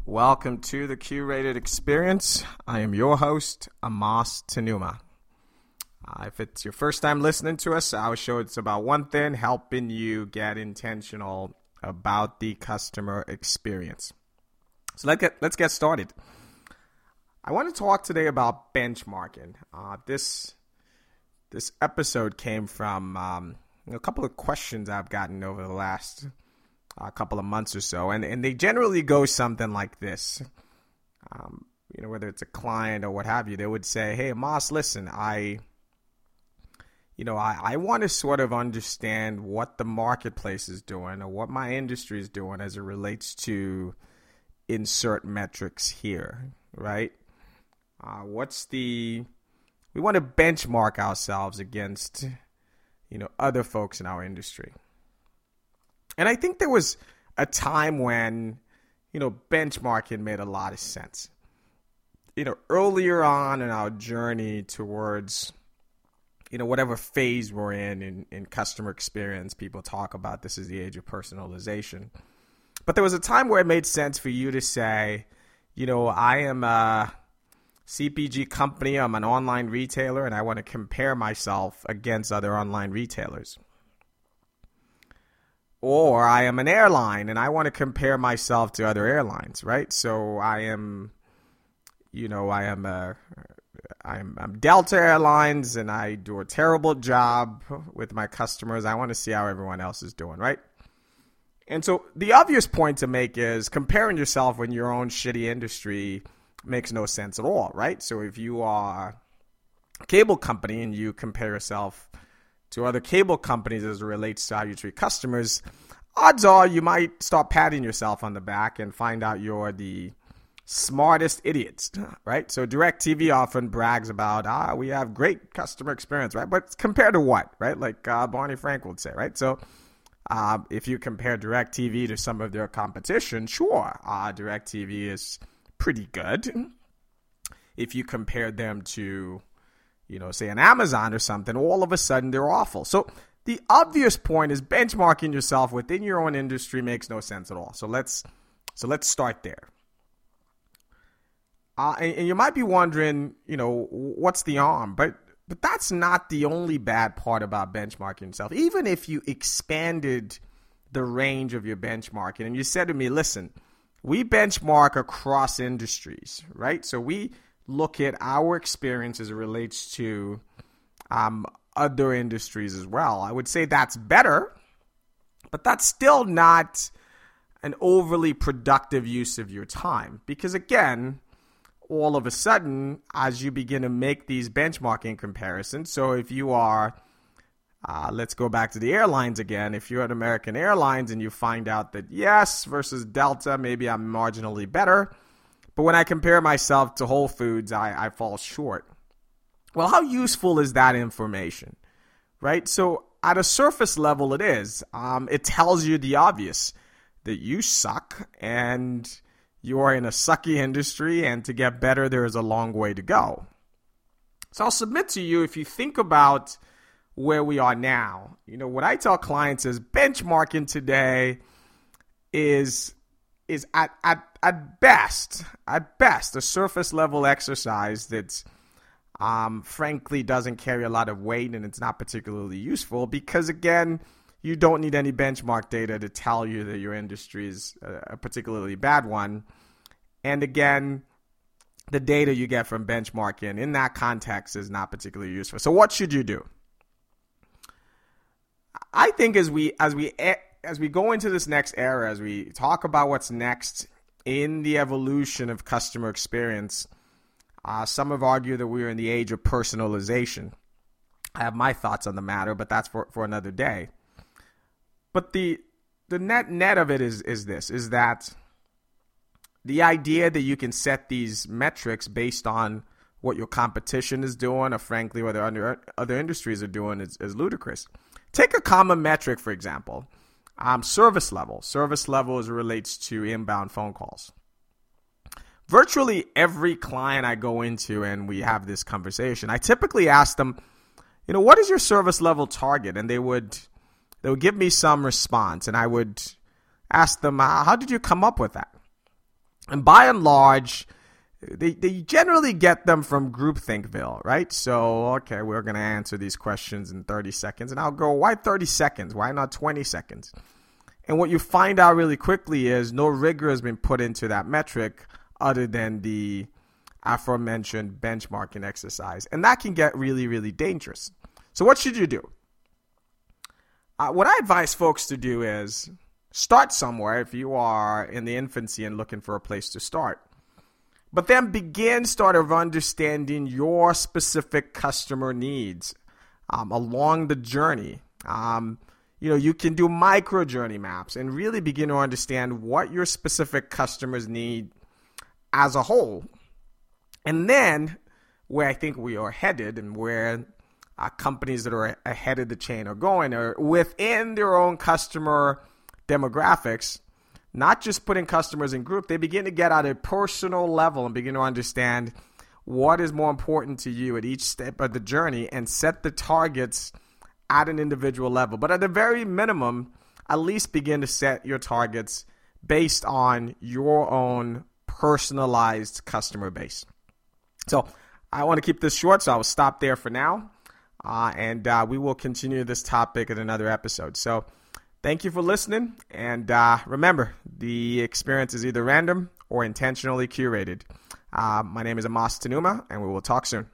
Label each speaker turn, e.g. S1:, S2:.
S1: Welcome to the Curated Experience. I am your host, Amos Tanuma. If it's your first time listening to us, our show is about one thing, helping you get intentional about the customer experience. So let's get started. I want to talk today about benchmarking. This episode came from a couple of questions I've gotten over the last a couple of months or so, and they generally go something like this. Whether it's a client or what have you, they would say, "Hey, Moss, listen, I want to sort of understand what the marketplace is doing or what my industry is doing as it relates to insert metrics here, right? We want to benchmark ourselves against, other folks in our industry." And I think there was a time when, benchmarking made a lot of sense. Earlier on in our journey towards, whatever phase we're in customer experience, people talk about this is the age of personalization. But there was a time where it made sense for you to say, I am a CPG company, I'm an online retailer, and I want to compare myself against other online retailers. Or I am an airline and I want to compare myself to other airlines, right? So I'm Delta Airlines and I do a terrible job with my customers. I want to see how everyone else is doing, right? And so the obvious point to make is comparing yourself in your own shitty industry makes no sense at all, right? So if you are a cable company and you compare yourself to other cable companies as it relates to how you treat customers, odds are you might start patting yourself on the back and find out you're the smartest idiots, right? So DirecTV often brags about, we have great customer experience, right? But compared to what, right? Like Barney Frank would say, right? So if you compare DirecTV to some of their competition, sure, DirecTV is pretty good. If you compare them to say an Amazon or something, all of a sudden they're awful. So the obvious point is benchmarking yourself within your own industry makes no sense at all. So let's start there. And you might be wondering, what's the harm? But that's not the only bad part about benchmarking yourself. Even if you expanded the range of your benchmarking and you said to me, listen, we benchmark across industries, right? So we look at our experience as it relates to other industries as well. I would say that's better, but that's still not an overly productive use of your time. Because again, all of a sudden, as you begin to make these benchmarking comparisons, so if you are, let's go back to the airlines again. If you're at American Airlines and you find out that yes, versus Delta, maybe I'm marginally better, but when I compare myself to Whole Foods, I fall short. Well, how useful is that information, right? So at a surface level, it is. It tells you the obvious, that you suck and you are in a sucky industry, and to get better, there is a long way to go. So I'll submit to you, if you think about where we are now, what I tell clients is benchmarking today is at best a surface level exercise that's frankly doesn't carry a lot of weight, and it's not particularly useful because, again, you don't need any benchmark data to tell you that your industry is a particularly bad one. And again, the data you get from benchmarking in that context is not particularly useful. So what should you do? I think as we go into this next era, as we talk about what's next in the evolution of customer experience, some have argued that we're in the age of personalization. I have my thoughts on the matter, but that's for another day. But the net of it is that the idea that you can set these metrics based on what your competition is doing, or frankly what other industries are doing, is ludicrous. Take a common metric, for example, service level. Service level as it relates to inbound phone calls. Virtually every client I go into and we have this conversation, I typically ask them, what is your service level target? And they would give me some response, and I would ask them, how did you come up with that? And by and large, they generally get them from Groupthinkville, right? So, okay, we're going to answer these questions in 30 seconds. And I'll go, why 30 seconds? Why not 20 seconds? And what you find out really quickly is no rigor has been put into that metric other than the aforementioned benchmarking exercise. And that can get really, really dangerous. So what should you do? What I advise folks to do is start somewhere if you are in the infancy and looking for a place to start. But then begin sort of understanding your specific customer needs along the journey. You can do micro journey maps and really begin to understand what your specific customers need as a whole. And then where I think we are headed and where companies that are ahead of the chain are going are within their own customer demographics, not just putting customers in group, they begin to get at a personal level and begin to understand what is more important to you at each step of the journey and set the targets at an individual level. But at the very minimum, at least begin to set your targets based on your own personalized customer base. So I want to keep this short, so I will stop there for now. And we will continue this topic in another episode. So thank you for listening. And remember, the experience is either random or intentionally curated. My name is Amos Tanuma, and we will talk soon.